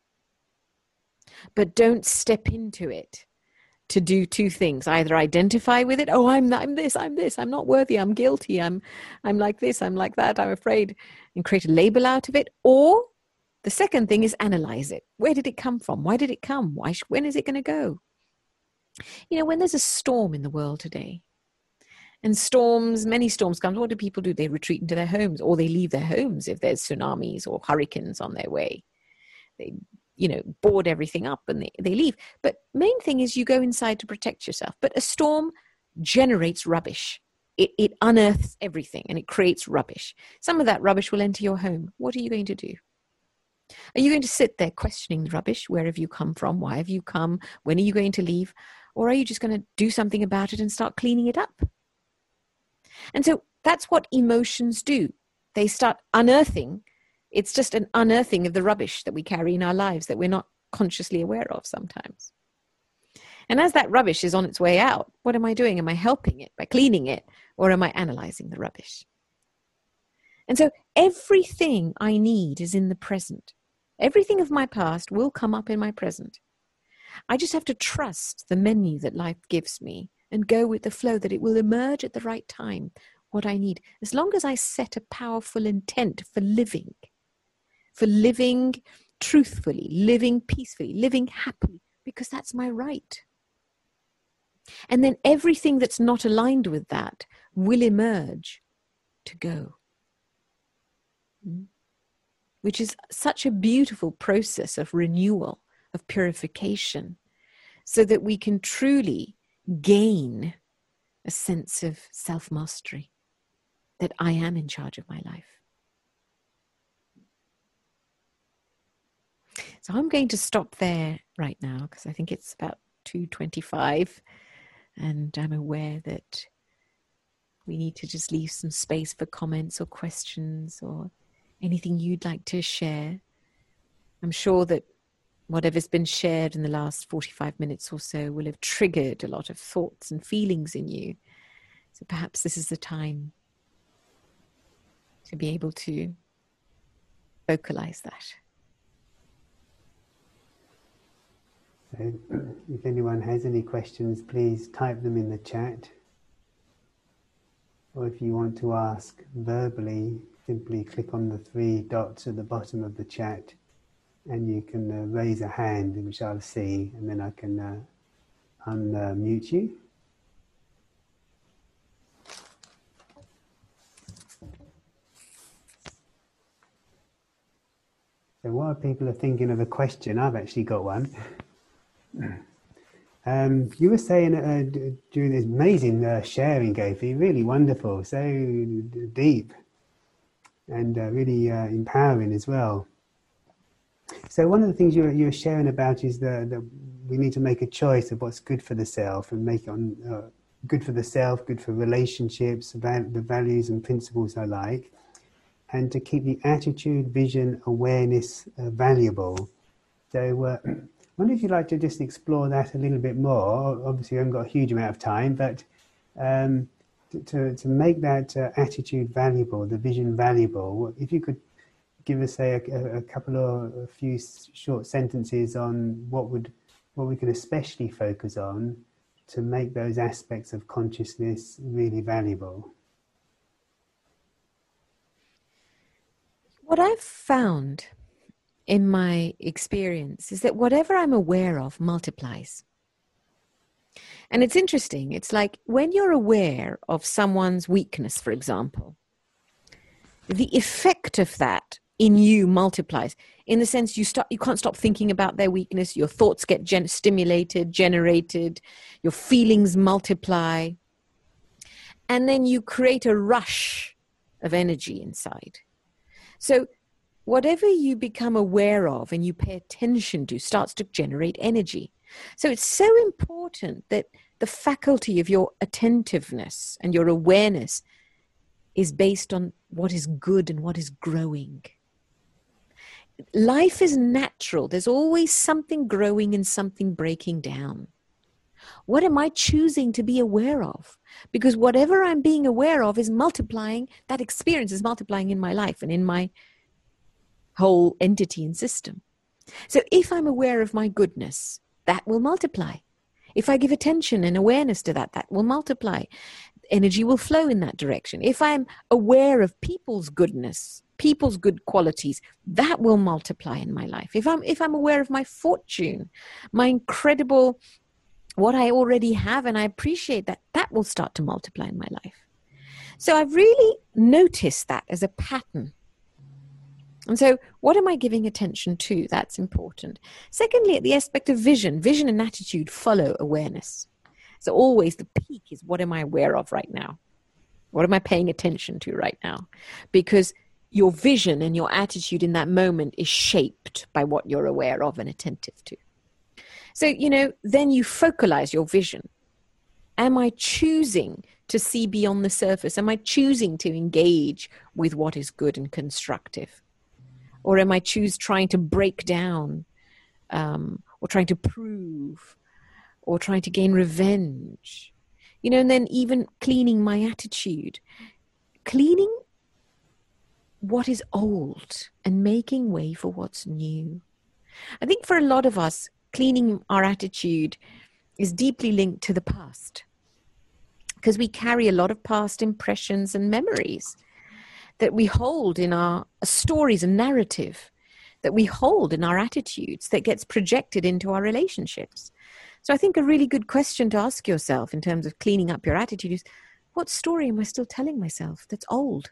But don't step into it to do two things. Either identify with it, oh, I'm, I'm this, I'm this, I'm not worthy, I'm guilty, I'm, I'm like this, I'm like that, I'm afraid, and create a label out of it. Or the second thing is analyze it. Where did it come from? Why did it come? Why? When is it going to go? You know, when there's a storm in the world today, And storms, many storms come. What do people do? They retreat into their homes, or they leave their homes if there's tsunamis or hurricanes on their way. They, you know, board everything up and they, they leave. But main thing is you go inside to protect yourself. But a storm generates rubbish. It, it unearths everything and it creates rubbish. Some of that rubbish will enter your home. What are you going to do? Are you going to sit there questioning the rubbish? Where have you come from? Why have you come? When are you going to leave? Or are you just going to do something about it and start cleaning it up? And so that's what emotions do. They start unearthing. It's just an unearthing of the rubbish that we carry in our lives that we're not consciously aware of sometimes. And as that rubbish is on its way out, what am I doing? Am I helping it by cleaning it, or am I analyzing the rubbish? And so everything I need is in the present. Everything of my past will come up in my present. I just have to trust the menu that life gives me and go with the flow, that it will emerge at the right time, what I need. As long as I set a powerful intent for living, for living truthfully, living peacefully, living happily, because that's my right. And then everything that's not aligned with that will emerge to go. Which is such a beautiful process of renewal, of purification, so that we can truly gain a sense of self-mastery, that I am in charge of my life. So I'm going to stop there right now because I think it's about two twenty-five. And I'm aware that we need to just leave some space for comments or questions or anything you'd like to share. I'm sure that whatever's been shared in the last forty-five minutes or so will have triggered a lot of thoughts and feelings in you. So perhaps this is the time to be able to vocalize that. So if anyone has any questions, please type them in the chat. Or if you want to ask verbally, simply click on the three dots at the bottom of the chat and you can uh, raise a hand, which I'll see, and then I can uh, unmute you. So while people are thinking of a question, I've actually got one. Um, you were saying uh, during this amazing uh, sharing, Gopi, really wonderful, so deep and uh, really uh, empowering as well. So one of the things you're, you're sharing about is that we need to make a choice of what's good for the self and make it on, uh, good for the self, good for relationships, the values and principles I like, and to keep the attitude, vision, awareness uh, valuable. So uh, I wonder if you'd like to just explore that a little bit more. Obviously, we haven't got a huge amount of time, but um, to, to, to make that uh, attitude valuable, the vision valuable, if you could give us say, a, a couple of a few short sentences on what would what we can especially focus on to make those aspects of consciousness really valuable. What I've found in my experience is that whatever I'm aware of multiplies. And it's interesting. It's like when you're aware of someone's weakness, for example, the effect of that in you multiplies. In the sense you start, you can't stop thinking about their weakness. Your thoughts get gen- stimulated, generated. Your feelings multiply. And then you create a rush of energy inside. So whatever you become aware of and you pay attention to starts to generate energy. So it's so important that the faculty of your attentiveness and your awareness is based on what is good and what is growing. Life is natural. There's always something growing and something breaking down. What am I choosing to be aware of? Because whatever I'm being aware of is multiplying, that experience is multiplying in my life and in my whole entity and system. So if I'm aware of my goodness, that will multiply. If I give attention and awareness to that, that will multiply. Energy will flow in that direction. If I'm aware of people's goodness, people's good qualities, that will multiply in my life. If I'm if I'm aware of my fortune, my incredible what I already have, and I appreciate that, that will start to multiply in my life. So I've really noticed that as a pattern. And so what am I giving attention to? That's important. Secondly, at the aspect of vision, vision and attitude follow awareness. So always the peak is, what am I aware of right now? What am I paying attention to right now? Because your vision and your attitude in that moment is shaped by what you're aware of and attentive to. So, you know, then you focalize your vision. Am I choosing to see beyond the surface? Am I choosing to engage with what is good and constructive? Or am I choose trying to break down, um, or trying to prove, or trying to gain revenge? You know, and then even cleaning my attitude, cleaning what is old and making way for what's new. I think for a lot of us, cleaning our attitude is deeply linked to the past, because we carry a lot of past impressions and memories that we hold in our stories and narrative, that we hold in our attitudes, that gets projected into our relationships. So I think a really good question to ask yourself in terms of cleaning up your attitude is, what story am I still telling myself that's old?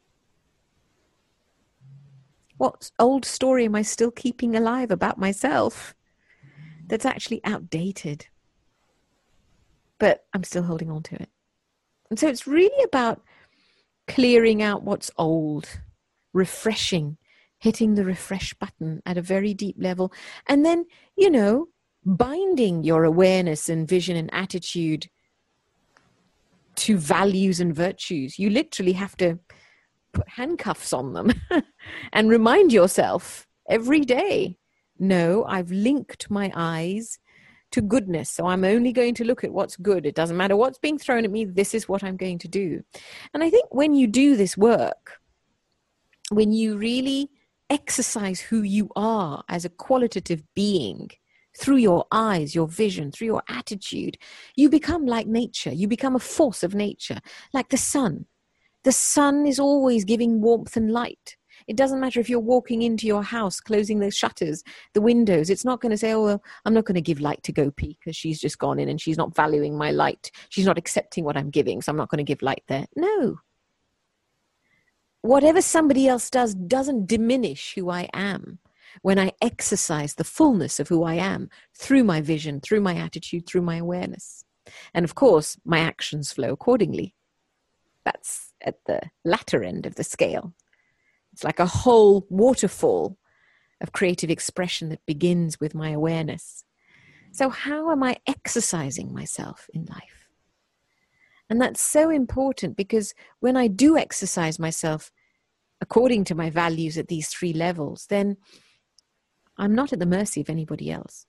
What old story am I still keeping alive about myself that's actually outdated, but I'm still holding on to it? And so it's really about clearing out what's old, refreshing, hitting the refresh button at a very deep level. And then, you know, binding your awareness and vision and attitude to values and virtues. You literally have to put handcuffs on them and remind yourself every day, no, I've linked my eyes to goodness. So I'm only going to look at what's good. It doesn't matter what's being thrown at me. This is what I'm going to do. And I think when you do this work, when you really exercise who you are as a qualitative being through your eyes, your vision, through your attitude, you become like nature. You become a force of nature, like the sun. The sun is always giving warmth and light. It doesn't matter if you're walking into your house, closing the shutters, the windows. It's not going to say, oh, well, I'm not going to give light to Gopi because she's just gone in and she's not valuing my light. She's not accepting what I'm giving, so I'm not going to give light there. No. Whatever somebody else does doesn't diminish who I am when I exercise the fullness of who I am through my vision, through my attitude, through my awareness. And of course, my actions flow accordingly. That's at the latter end of the scale. It's like a whole waterfall of creative expression that begins with my awareness. So how am I exercising myself in life? And that's so important, because when I do exercise myself according to my values at these three levels, then I'm not at the mercy of anybody else.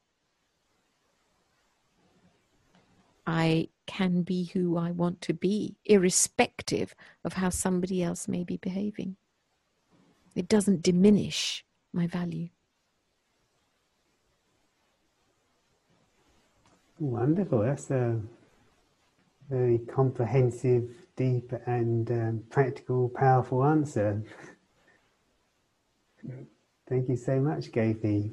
I can be who I want to be, irrespective of how somebody else may be behaving. It doesn't diminish my value. Wonderful. That's a very comprehensive, deep and um, practical, powerful answer. Thank you so much, Gopi.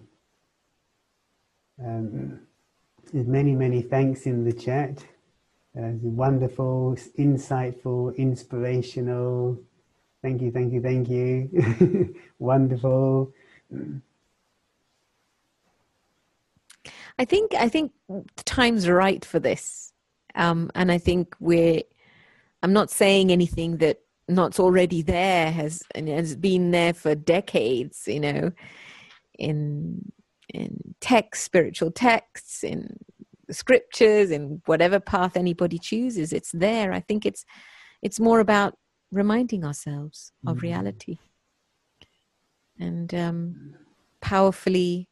Um, there's many, many thanks in the chat. Uh, wonderful, insightful, inspirational. Thank you, thank you, thank you. Wonderful. I think I think the time's right for this. Um, and I think we're, I'm not saying anything that not already there has, and has been there for decades, you know, in in texts, spiritual texts, in scriptures, in whatever path anybody chooses, it's there. I think it's it's more about reminding ourselves of reality and um, powerfully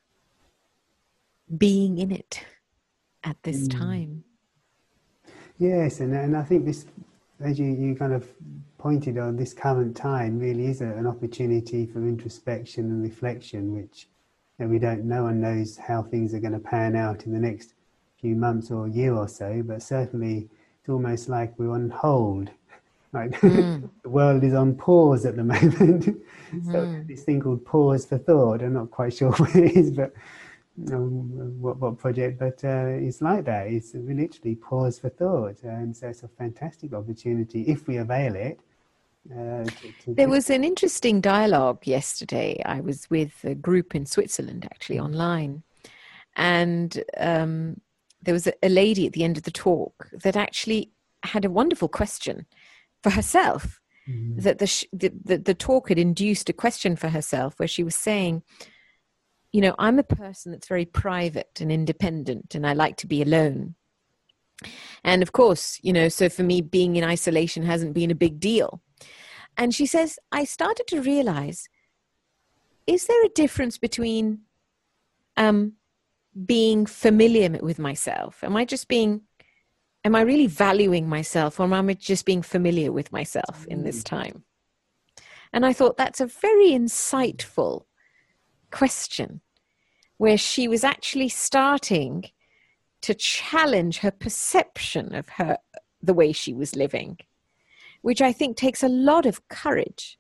being in it at this mm. time. Yes, and and I think this, as you, you kind of pointed on, this current time really is a, an opportunity for introspection and reflection, which, you know, we don't, no one knows how things are going to pan out in the next few months or year or so, but certainly it's almost like we're on hold. Like mm. the world is on pause at the moment. Mm-hmm. So this thing called pause for thought, I'm not quite sure what it is, but um, what, what project, but uh, it's like that. It's literally pause for thought, and so it's a fantastic opportunity if we avail it. Uh, to, to There was an interesting dialogue yesterday. I was with a group in Switzerland, actually, mm-hmm. online, and um, there was a, a lady at the end of the talk that actually had a wonderful question for herself. Mm-hmm. That the, sh- the, the the talk had induced a question for herself, where she was saying, you know, I'm a person that's very private and independent, and I like to be alone. And of course, you know, so for me, being in isolation hasn't been a big deal. And she says, I started to realize, is there a difference between um, being familiar with myself? Am I just being, am I really valuing myself, or am I just being familiar with myself in this time? And I thought that's a very insightful question, where she was actually starting to challenge her perception of her, the way she was living, which I think takes a lot of courage,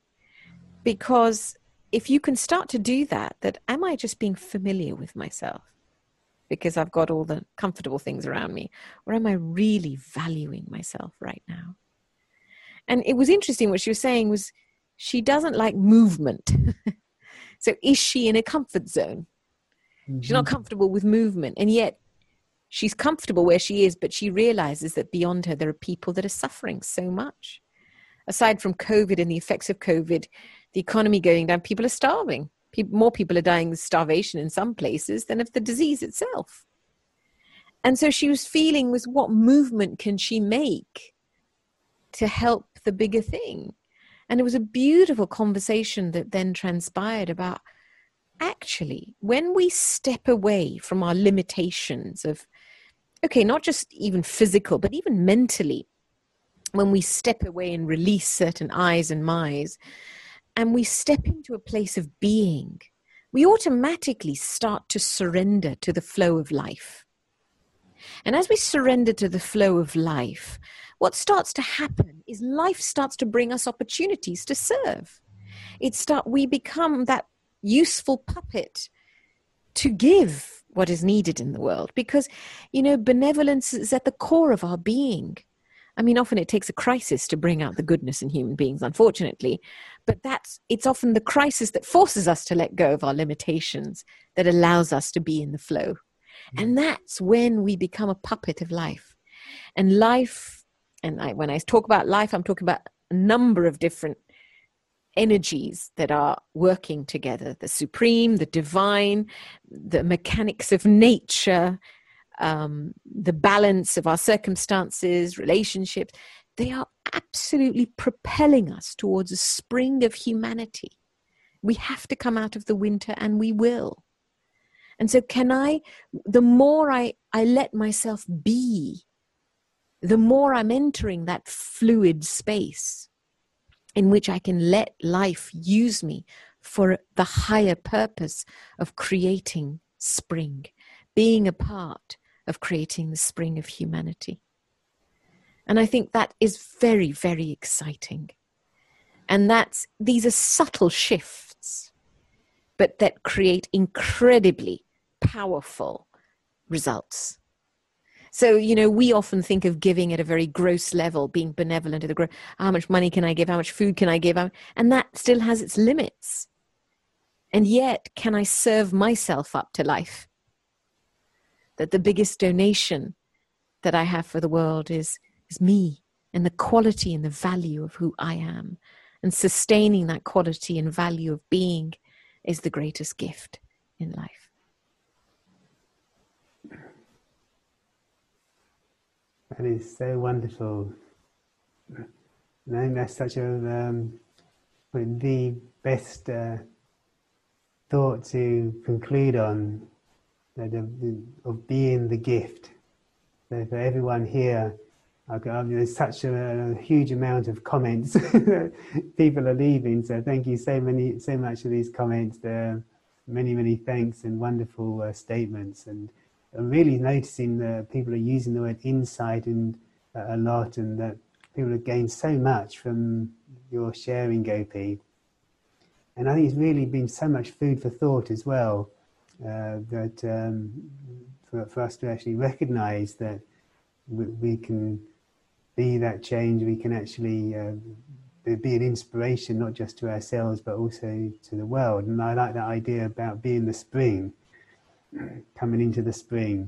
because if you can start to do that, that am I just being familiar with myself because I've got all the comfortable things around me, or am I really valuing myself right now? And it was interesting what she was saying was she doesn't like movement. So is she in a comfort zone? Mm-hmm. She's not comfortable with movement, and yet she's comfortable where she is, but she realizes that beyond her, there are people that are suffering so much. Aside from COVID and the effects of COVID, the economy going down, people are starving. People, more people are dying of starvation in some places than of the disease itself. And so she was feeling was what movement can she make to help the bigger thing? And it was a beautiful conversation that then transpired about, actually, when we step away from our limitations of, okay, not just even physical, but even mentally, when we step away and release certain I's and my's, and we step into a place of being, we automatically start to surrender to the flow of life. And as we surrender to the flow of life, what starts to happen is life starts to bring us opportunities to serve. It start, we become that useful puppet to give what is needed in the world, because, you know, benevolence is at the core of our being. I mean, often it takes a crisis to bring out the goodness in human beings, unfortunately, but that's, it's often the crisis that forces us to let go of our limitations that allows us to be in the flow. Mm-hmm. And that's when we become a puppet of life. And life, and I, when I talk about life, I'm talking about a number of different energies that are working together, the supreme, the divine, the mechanics of nature, um, the balance of our circumstances, relationships. They are absolutely propelling us towards a spring of humanity. We have to come out of the winter, and we will. And so can I, the more I, I let myself be, the more I'm entering that fluid space in which I can let life use me for the higher purpose of creating spring, being a part of creating the spring of humanity. And I think that is very, very exciting. And that's, these are subtle shifts, but that create incredibly powerful results. So, you know, we often think of giving at a very gross level, being benevolent at the gross, how much money can I give? How much food can I give? And that still has its limits. And yet, can I serve myself up to life? That the biggest donation that I have for the world is, is me, and the quality and the value of who I am. And sustaining that quality and value of being is the greatest gift in life. That is so wonderful. I think that's such a um, the best uh, thought to conclude on, that of, of being the gift. So for everyone here, I got, there's such a, a huge amount of comments. People are leaving, so thank you so many, so much for these comments. There are many, many thanks and wonderful uh, statements. And I'm really noticing that people are using the word insight and uh, a lot, and that people have gained so much from your sharing, Gopi. And I think it's really been so much food for thought as well. uh, that um, for, for us to actually recognize that we, we can be that change, we can actually uh, be an inspiration not just to ourselves but also to the world. And I like that idea about being the spring, coming into the spring.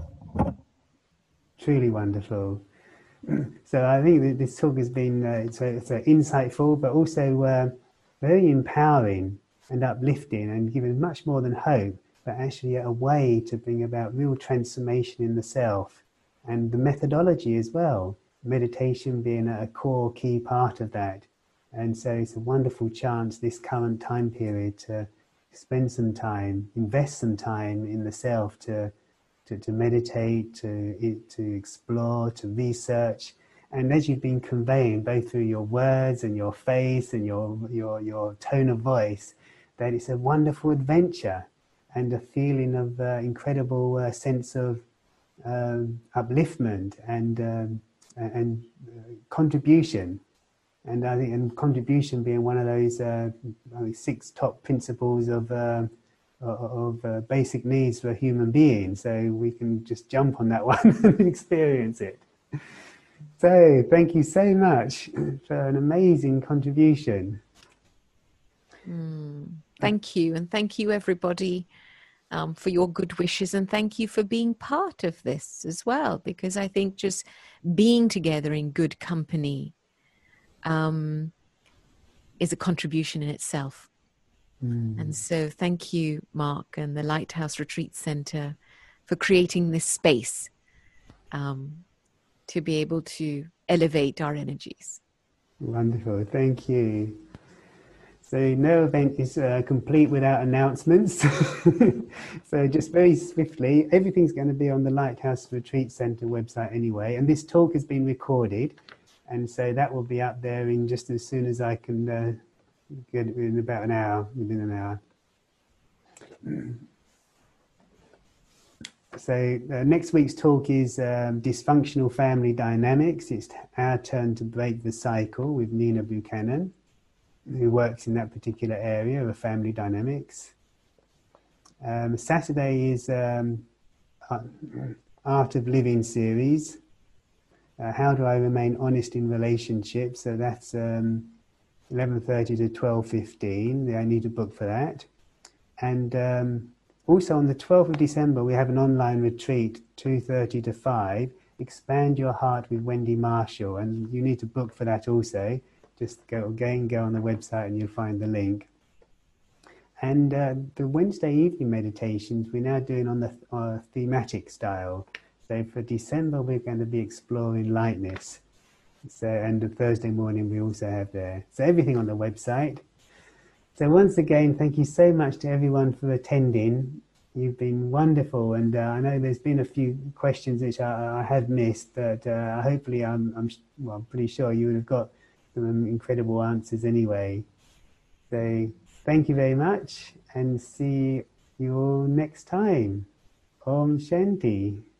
Truly wonderful. So I think that this talk has been uh, it's, a, it's a insightful but also uh, very empowering and uplifting, and giving much more than hope, but actually a way to bring about real transformation in the self, and the methodology as well, meditation being a core key part of that. And so it's a wonderful chance this current time period to spend some time, invest some time in the self, to to, to meditate, to to explore, to research. And as you've been conveying both through your words and your face and your your your tone of voice, that it's a wonderful adventure and a feeling of uh, incredible uh, sense of um, upliftment and um, and uh, contribution. And I think, and contribution being one of those uh, six top principles of uh, of uh, basic needs for a human being. So we can just jump on that one and experience it. So thank you so much for an amazing contribution. Mm, thank you, and thank you everybody um, for your good wishes, and thank you for being part of this as well, because I think just being together in good company um, is a contribution in itself. Mm. And so thank you, Mark, and the Lighthouse Retreat Center for creating this space um, to be able to elevate our energies. Wonderful, thank you. So no event is uh, complete without announcements. So just very swiftly, everything's going to be on the Lighthouse Retreat Center website anyway, and this talk has been recorded, and so that will be up there in just as soon as I can uh, get it in about an hour, within an hour. So uh, next week's talk is um, Dysfunctional Family Dynamics. It's our turn to break the cycle with Nina Buchanan, who works in that particular area of family dynamics. Um, Saturday is um, Art of Living series. Uh, how do I remain honest in relationships? So that's um, eleven thirty to twelve fifteen. I need a book for that. And um, also on the twelfth of December, we have an online retreat, two thirty to five, Expand Your Heart with Wendy Marshall. And you need to book for that also. Just go again, go on the website and you'll find the link. And uh, the Wednesday evening meditations we're now doing on the uh, thematic style. So for December, we're going to be exploring lightness. So, and the Thursday morning we also have there. So everything on the website. So once again, thank you so much to everyone for attending. You've been wonderful, and uh, I know there's been a few questions which I, I have missed, but uh, hopefully I'm, I'm, well, I'm pretty sure you would have got some incredible answers anyway. So thank you very much, and see you all next time. Om Shanti.